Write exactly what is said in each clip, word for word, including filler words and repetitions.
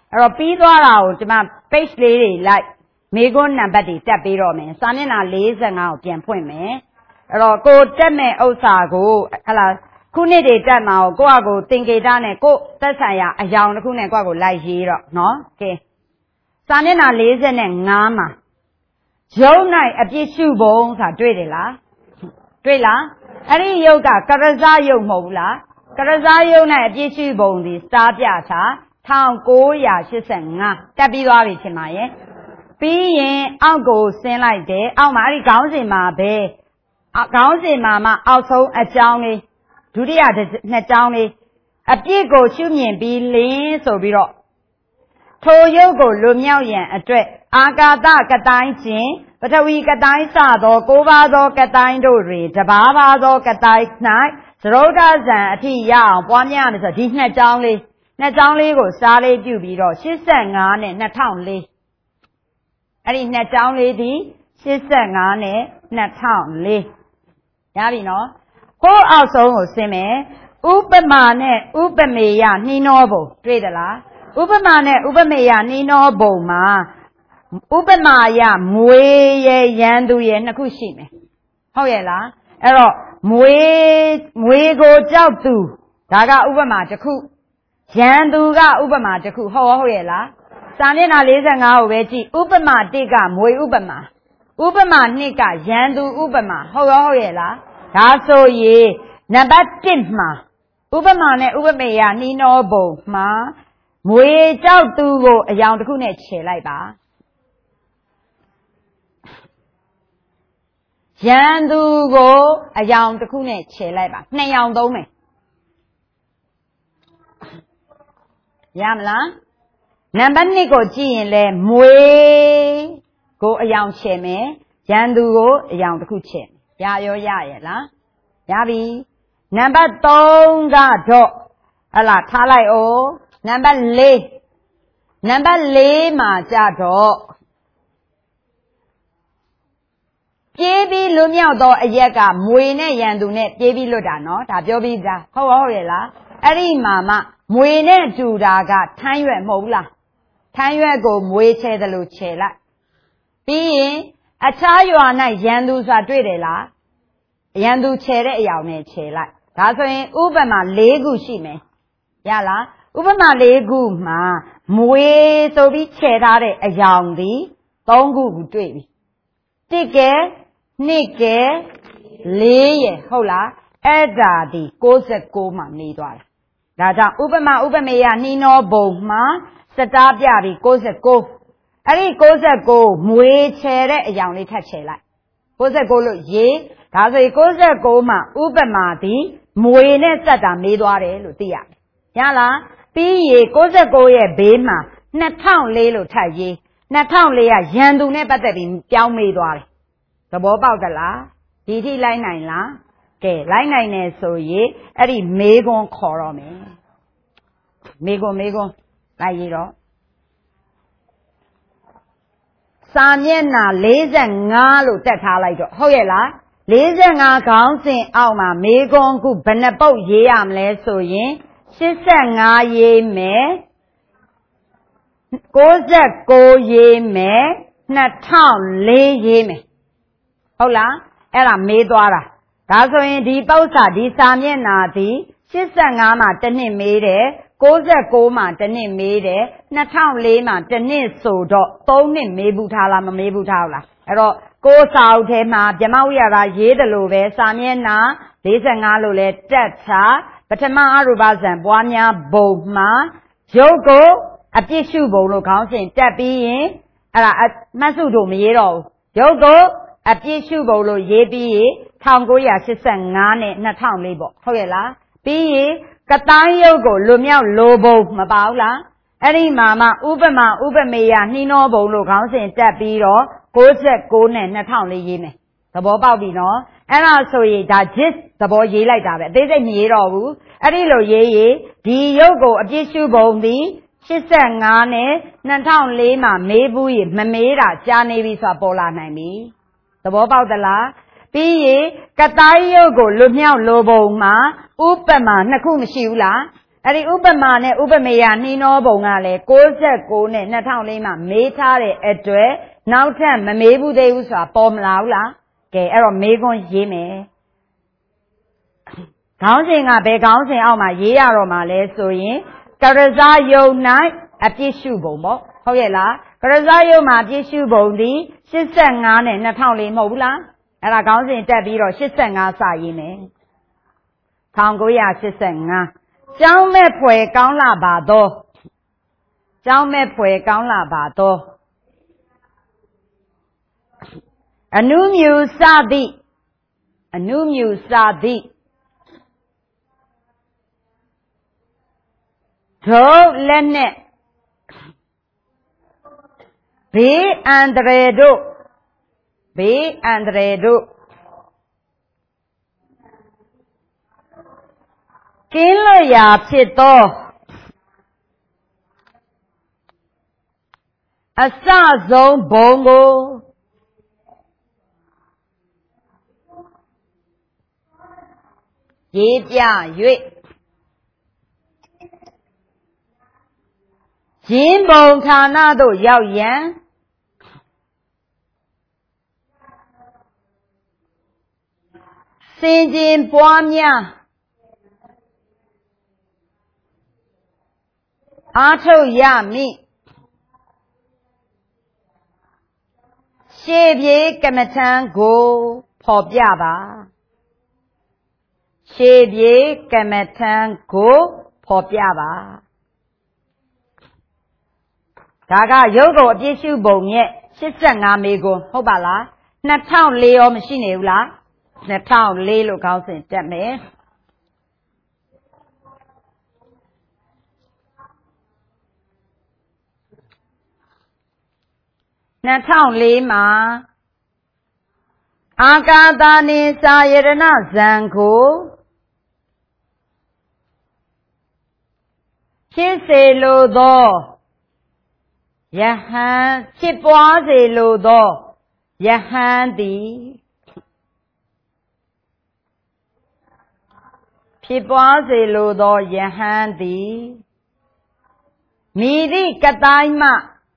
အဲ့တော့ပြီးသွားတာကိုဒီမှာ page လေးတွေလိုက်မေးခွန်းနံပါတ်တွေတက်ပြီးတော့မယ်စာမျက်နှာလေးဆယ့်ငါးကိုပြန်ဖွင့်မယ်အဲ့တော့ကိုတက်မဲ့ဥစ္စာကိုဟလာခုနှစ်တွေတက်မှာကိုကိုယ့်အကိုသင်္ကေတနဲ့ကိုသက်ဆိုင်ရာအယောင်တစ်ခုနဲ့ကိုယ့်အကိုလိုက်ရေးတော့နော်ကဲစာမျက်နှာလေးဆယ့်ငါးမှာရုပ်၌အပြစ်ရှုပုံဆိုတာတွေ့တယ်လားတွေ့လားအဲ့ဒီရုပ်ကကရဇရုပ်မဟုတ်ဘူးလားကရဇရုပ်၌အပြစ်ရှုပုံဒီစတားပြတာ၁၉၈၅တက်ပြီးသွားပြီထင်ပါရဲ့ပြီးရင်အောက်ကိုဆင်းလိုက်တယ်အောက်မှာအဲ့ဒီခေါင်းစဉ်မှာပဲခေါင်းစဉ်မှာမှအောက်ဆုံးအကြောင်းလေးဒုတိယနှစ်ကြောင်းလေးအပြစ်ကိုရှုမြင်ပြီးလင်းဆိုပြီးတော့ထိုရုပ်ကိုလွမြောက်ရန်အတွက်အာကာသကတိုင်းခြင်းပထဝီကတိုင်းစသောကိုးပါးသောကတိုင်းတို့တွင်တပါးပါးသောကတိုင်း၌သရုတ်ထဇံအထိရအောင်ပွားများမယ်ဆိုဒီနှစ်ကြောင်းလေးနှစ်ကြောင်းလေးကိုစားလေးပြုပြီးတော့၈၅နဲ့၂၀၀၄အဲ့ဒီနှစ်ကြောင်းလေးဒီ၈၅နဲ့၂၀၀၄ရပြီနော်ကိုယ့်အောက်ဆုံးကိုဆင်းမယ်ဥပမာနဲ့ဥပမေယနှီးနှောပုံတွေ့သလားဥပမာနဲ့ဥပမေယနှီးနှောပုံမှာဥပမာယမွေရဲ့ရန်သူရဲ့နှစ်ခုရှိမယ်ဟုတ်ရဲ့လားအဲ့တော့မွေမွေကိုကြောက်သူဒါကဥပမာတစ်ခုရန်သူကဥပမာတစ်ခုဟုတ်ရောဟုတ်ရဲ့လားစာမျက်နှာလေးဆယ့်ငါးကိုပဲကြည့်ဥပမာတစ်ကမွေဥပမာဥပမာနှစ်ကရန်သူဥပမာဟုတ်ရောဟုတ်ရဲ့လားဒါဆိုရင်နံပါတ်တစ်မှာဥပမာနဲ့ဥပမေယနှီးနှောပုံမှာမွေကြောက်သူကိုအယောင်တစ်ခုနဲ့ခြေလိုက်ပါရန်သူကိုအယောင်တစ်ခုနဲ့ခြေလိုက်ပါနှစ်ယောင်သုံးမယ်ရမလားနံပါတ်နှစ်ကိုကြည့်ရင်လဲမွေကိုအယောင်ခြေမယ်ရန်သူကိုအယောင်တစ်ခုခြေမယ်ရရောရရဲ့လားရပြီနံပါတ်သုံးကတော့ဟလာထားလိုက်အောင်နံပါတ်လေးနံပါတ်လေးမှာကြတော့ပြေးပြီးလွတ်မြောက်သောအရက်ကမွေနဲ့ရန်သူနဲ့ပြေးပြီးလွတ်တာနော်ဒါပြောပြီးသားဟုတ်ဟုတ်ရဲ့လားအဲ့ဒီမှာမှမွေနဲ့တူတာကထမ်းရွက်မဟုတ်လားထမ်းရွက်ကိုမွေချဲတယ်လို့ချဲလိုက်ပြီးရင်အခြားရွာ၌ရန်သူဆိုတာတွေ့တယ်လားရန်သူချဲတဲ့အယောင်နဲ့ချဲလိုက်ဒါဆိုရင်ဥပမာ၄ခုရှိမယ်ရလားဥပမာ၄ခုမှာမွေဆိုပြီးချဲထားတဲ့အယောင်ဒီ၃ခုကိုတွေ့ပြီတစ်ကဲနှစ်ကဲလေးရဟုတ်လားအဲ့ဒါဒီ၉၉မှာနေသွားတာဒါကြောင့်ဥပမာဥပမေယနှီးနှောပုံမှာစတားပြပြီး၉၉အဲ့ဒီ၉၉မွေချဲတဲ့အယောင်လေးထပ်ချဲလိုက်၉၉လို့ရေးဒါဆိုရင်၉၉မှာဥပမာဒီမွေနဲ့စက်တာမေးသွားတယ်လို့သိရတယ်ရလားပြီးရင်၉၉ရဲ့ဘေးမှာ၂၀၀၄လို့ထပ်ရေး၂၀၀၄ကရန်သူနဲ့ပတ်သက်ပြီးပြောင်းမေးသွားတယ်သဘောပေါက်သလားဒီထိလိုက်နိုင်လားကဲလိုက်နိုင်တယ်ဆိုရင်အဲ့ဒီမေးခွန်းခေါ်တော့မယ်မေးခွန်းမေးခွန်းလိုက်ရတော့စာမျက်နှာလေးဆယ့်ငါးလို့တက်ထားလိုက်တော့ဟုတ်ရဲ့လားလေးဆယ့်ငါးခေါင်းစဉ်အောက်မှာမေးခွန်းခုဘယ်နှပုတ်ရေးရမလဲဆိုရင်၈၅ရေးမယ်၉၉ရေးမယ်၂၀၀၄ရေးမယ်ဟုတ်လားအဲ့ဒါမေးသွားတာဒါဆိုရင်ဒီပု္ပ္ပာဒီစာမျက်နှာဒီ၈၅မှာတစ်နှစ်မေးတယ်၉၉မှာတစ်နှစ်မေးတယ်၂၀၀၄မှာတစ်နှစ်ဆိုတော့သုံးနှစ်မေးဘူးထားလားမမေးဘူးထားဘူးလားအဲ့တော့ကိုစာအုပ်ထဲမှာဗြဟ္မဝိဟာရရေးတယ်လို့ပဲစာမျက်နှာလေးဆယ့်ငါးလို့လဲတက်ချပထမအရူပဇံပွားများဘုံမှာရုပ်ကိုအပြစ်ရှုပုံလို့ခေါင်းစဉ်တက်ပြီးရင်အဲ့ဒါမှတ်စုတို့မရေးတော့ဘူးရုပ်ကိုအပြစ်ရှုပုံလို့ရေးပြီးရင်၁၉၈၅နဲ့၂၀၀၄ပေါ့ဟုတ်ရဲ့လားပြီးရင်ကတိုင်းရုပ်ကိုလွမြောက်လိုပုံမပါဘူးလားအဲ့ဒီမှာမှဥပမာဥပမေယနှီးနှောပုံလို့ခေါင်းစဉ်တက်ပြီးတော့၉၉နဲ့၂၀၀၄ရေးမယ်သဘောပေါက်ပြီနော်အဲ့ဒါဆိုရင်ဒါ gist သဘောရေးလိုက်တာပဲအသေးစိတ်မရေးတော့ဘူးအဲ့ဒီလိုရေးရေးဒီရုပ်ကိုအပြစ်ရှုပုံသည်၈၅နဲ့၂၀၀၄မှာမေးဘူးရင်မမေးတာကြာနေပြီဆိုတာပေါ်လာနိုင်ပြီသဘောပေါက်သလားပြီးရင်ကတိုင်းရုပ်ကိုလွမြောက်လိုပုံမှာဥပမာနှစ်ခုမရှိဘူးလားအဲ့ဒီဥပမာနဲ့ဥပမေယနှီးနှောပုံကလည်း၉၉နဲ့၂၀၀၄မှာမေးထားတဲ့အတွက်နောက်ထပ်မမေးဘူးသေးဘူးဆိုတာပေါ်မလာဘူးလားကဲအဲ့တော့မေးခွန်းရေးမယ်ခေါင်းစဉ်ကဘယ်ခေါင်းစဉ်အောက်မှာရေးရတော့မှာလဲဆိုရင်ကရဇယုံ၌အပြည့်ရှုပုံပေါ့ဟုတ်ရဲ့လားကရဇယုံမှာအပြည့်ရှုပုံဒီ၈၅နဲ့၂၀၀၄မဟုတ်ဘူးလားအဲ့ဒါခေါင်းစဉ်တက်ပြီးတော့၈၅စရေးမယ်၁၉၈၅ကျောင်းမဲ့ဖွယ်ကောင်းလာပါသောကျောင်းမဲ့ဖွယ်ကောင်းလာပါသောအနုမြူစသည်အနုမြူစသည်ဒုလက်နဲ့ဘေးအန္တရာယ်တို့ဘေးအန္တရာယ်တို့ကင်းလွတ်ရာဖြစ်သောအစဆုံးဘုံကိုရေးပြ၍ရင်းပုံဌာနသို့ရောက်ရန်စင်ကြင်ပွားများအားထုတ်ရမည်ရှေးပြေကမ္မထံကိုဖော်ပြပါရှေးပြေကမ္မထံကိုဖော်ပြပါဒါကရုပ်ကိုအပြည့်ရှုပုံရဲ့၈၅မေခွန်းဟုတ်ပါလား၂၀၀၄ရောမရှိနေဘူးလား၂၀၀၄လို့ခေါင်းစဉ်တက်မယ်၂၀၀၄မှာအာကာသနိစာယရဏဇံကိုဖြစ်စေလိုသောယဟန်ဖြစ်ပွားစေလိုသောယဟန်သည်ဖြစ်ပွားစေလိုသောယဟန်သည်မိသည့်ကတိုင်းမှ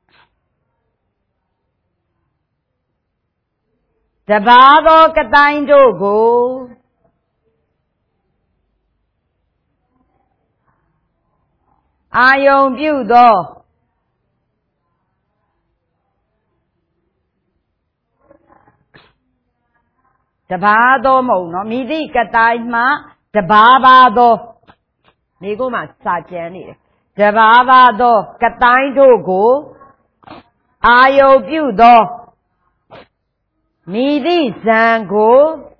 တပါးသောကတိုင်းတို့ကိုအာယုံပြုသောတပါးသောမဟုတ်နော်မိသည့်ကတိုင်းမှတပါးပါသောမိကိုမှစာကျမ်းနေတယ်တပါးပါသောကတိုင်းတို့ကိုအာယုံပြုသောမိသည့်ဇံကို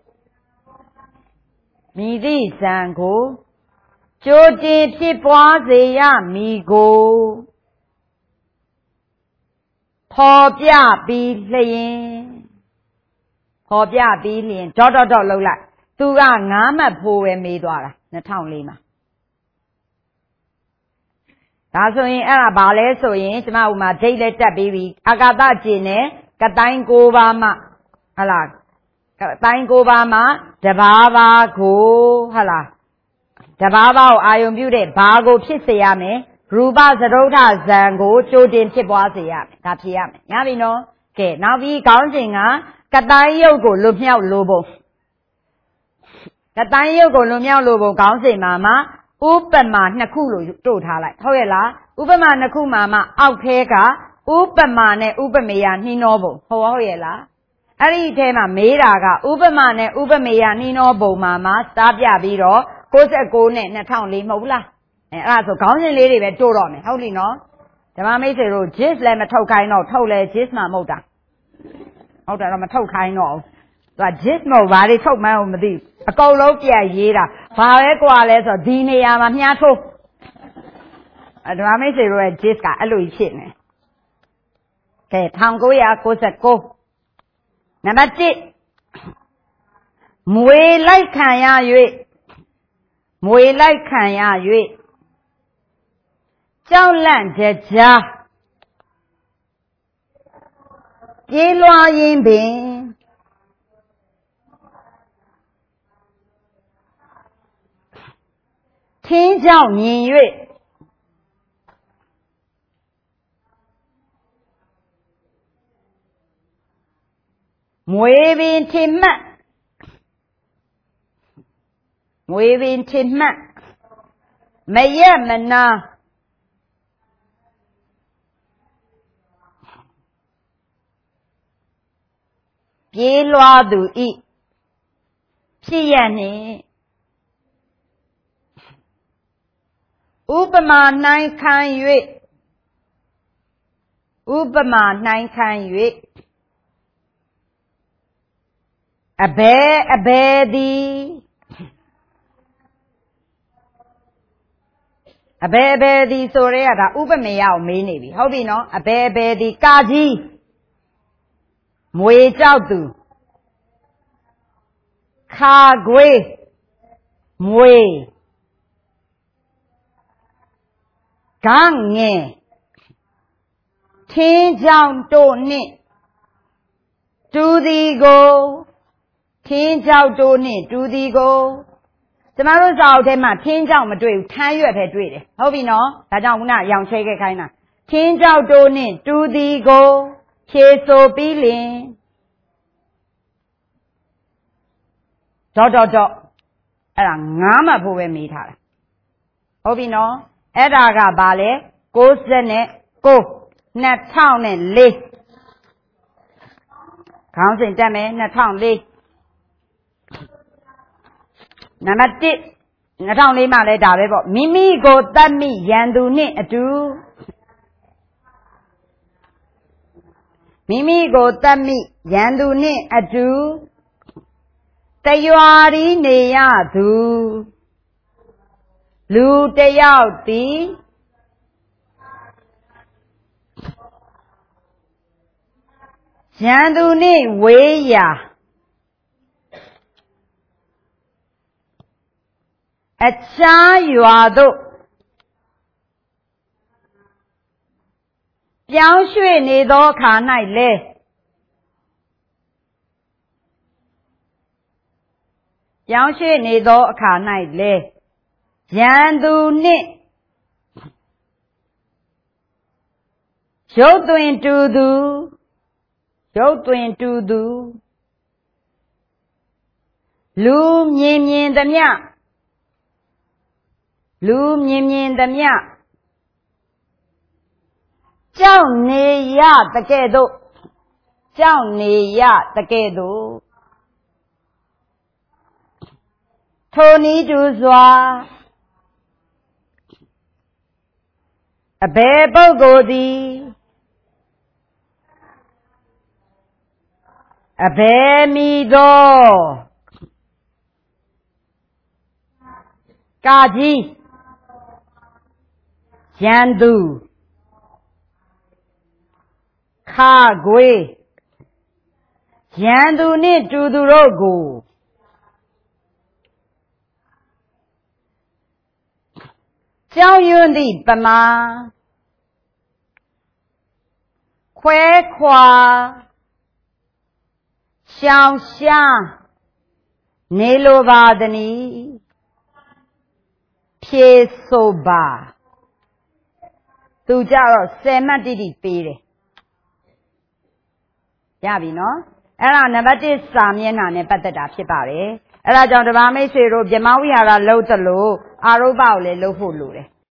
မိသည့်ဇံကိုကြိုတင်ဖြစ်ပွားစေရမည်ကိုဖော်ပြပြီးလျင်ဖော်ပြပြီးလျင်ဒေါ့ဒေါ့ဒေါ့လောက်လိုက်သူကငါးမှတ်ဖို့ပဲမေးသွားတာ၂၀၀၄မှာဒါဆိုရင်အဲ့ဒါဘာလဲဆိုရင်ကျမဥမာဒိတ်လည်းတက်ပြီးပြီအာကာသကျင်နဲ့ကတိုင်း၉ပါးမှဟလားတိုင်း၉ပါးမှတပါးပါးကိုဟလားတပါးပါးကိုအာယုံပြုတဲ့ဘာကိုဖြစ်စေရမယ်ရူပသရုဋ္ဌဇံကိုကြိုတင်ဖြစ်ပွားစေရမယ်ဒါဖြစ်ရမယ်ညပြီနော်ကဲနောက်ပြီးခေါင်းစဉ်ကကတိုင်းရုပ်ကိုလွတ်မြောက်လိုပုံကတိုင်းရုပ်ကိုလွတ်မြောက်လိုပုံခေါင်းစဉ်မှာမှဥပမာနှစ်ခုလို့တို့ထားလိုက်ဟုတ်ရဲ့လားဥပမာနှစ်ခုမှာမှအောက်ထဲကဥပမာနဲ့ဥပမေယနှီးနှောပုံဟုတ်ဟုတ်ရဲ့လားအဲ့ဒီအထဲမှာမေးတာကဥပမာနဲ့ဥပမေယနှီးနှောပုံမှာမှစားပြပြီးတော့၉၉နဲ့၂၀၀၄မဟုတ်ဘူးလားအဲအဲ့ဒါဆိုခေါင်းစဉ်လေးတွေပဲတို့တော့မယ်ဟုတ်လीနော်ဓမ္မမိတ်ဆွေတို့ gist လည်းမထုတ်ခိုင်းတော့ထုတ်လဲ gist မှမဟုတ်တာဟုတ်တယ်တော့မထုတ်ခိုင်းတော့ဘူးသူက gist မဟုတ်ဘာတွေထုတ်မှန်းမသိအကုန်လုံးပြန်ရေးတာဘာပဲကွာလဲဆိုဒီနေရာမှာမြားထိုးဓမ္မမိတ်ဆွေတို့ရဲ့ gist ကအဲ့လိုကြီးဖြစ်နေကဲ၁၉၉၉နံပါတ်၁မွေလိုက်ခံရ၍မွေလိုက်ခံရ၍ကြောက်လန့်ကြကြားပြေးလွှားရင်းပင်ထင်းကြောင့်မြင်၍မွေပင်ထင်မှတ်မွေပင်ထင်မှတ်မရက်မနာပြေးလွှားသူဤဖြစ်ရနှင့်ဥပမာနှိုင်းခံ၍ဥပမာနှိုင်းခံ၍အဘယ်အဘယ်သည်အဘယ်အဘယ်သည်ဆိုရဲကဒါဥပမေယကိုမေးနေပြီဟုတ်ပြီနော်အဘယ်အဘယ်သည်ကာကြီးမွေကြောက်သူခါခွေမွေဂန်းငယ်ထင်းကြောင်တို့နှင့်တူသည်ကိုထင်းကြောက်တို့နှင့်တူသည်ကိုကျမတို့စာအုပ်ထဲမှာထင်းကြောက်မတွေ့ဘူးထမ်းရွက်ပဲတွေ့တယ်ဟုတ်ပြီနော်ဒါကြောင့်ခုနရောင်ချဲခဲ့ခိုင်းတာထင်းကြောက်တို့နှင့်တူသည်ကိုဖြေဆိုပြီးလင်ဒေါဒေါဒေါအဲ့ဒါငားမှတ်ဖို့ပဲမေးထားတာဟုတ်ပြီနော်အဲ့ဒါကဘာလဲကိုးဆက်နဲ့ကိုနှစ်ထောင်နဲ့လေးခေါင်းစဉ်တက်မယ်နှစ်ထောင်လေးနံပါတ်တစ်နှစ်ထောင်လေးမှလည်းဒါပဲပေါ့မိမိကိုတတ်မိရန်သူနှင့်အတူမိမိကိုတတ်မိရန်သူနှင့်အတူတရွာရီနေရသူလူတယောက်သည်ရန်သူနှင့်ဝေးရာအခြားရွာသို့ပြောင်းရွှေ့နေသောအခါ၌လည်းပြောင်းရွှေ့နေသောအခါ၌လည်းရန်သူနှင့်ရုပ်သွင်းတူသူရုပ်သွင်းတူသူလူမြင်မြင်သမျှလူမြင်မြင်သမျှကြောက်နေရတကဲ့သို့ကြောက်နေရတကဲ့သို့ထိုနည်းတူစွာအဘယ်ပုဂ္ဂိုလ်သည်အဘယ်မီသောကာကြီးရန်သူခါခွေရန်သူနှင့်တူသူတို့ကိုကြောက်ရွံ့သည့်ပမာခွဲခွာရှောင်ရှားနေလိုပါသည်ဖြေဆိုပါသူကြတော့ဆယ်မှတ်တိတိပေးတယ်ရပြီနော်အဲ့ဒါနံပါတ်တစ်စာမျက်နှာနဲ့ပတ်သက်တာဖြစ်ပါတယ်အဲ့ဒါကြောင့်ဓမ္မမိတ်ဆွေတို့ဗြဟ္မဝိဟာရလှုပ်သလိုအာရုပကိုလည်းလှုပ်ဖို့လိုတယ်